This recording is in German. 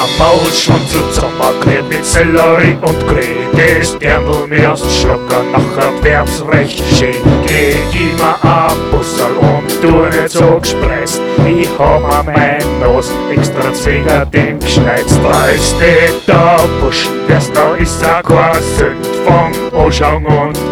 Maus schon zusammenklebt mit Sellerie und Kredes. Dirndl mir aus Schlucker, nachher wär's recht schön. Geht immer ab Bussel und du nicht so gespreist. Ich hab an mein Nos extra Zwingerding geschneizt. Weißt du, da Buschen, das da ist auch kein Sünd vom Anschauung und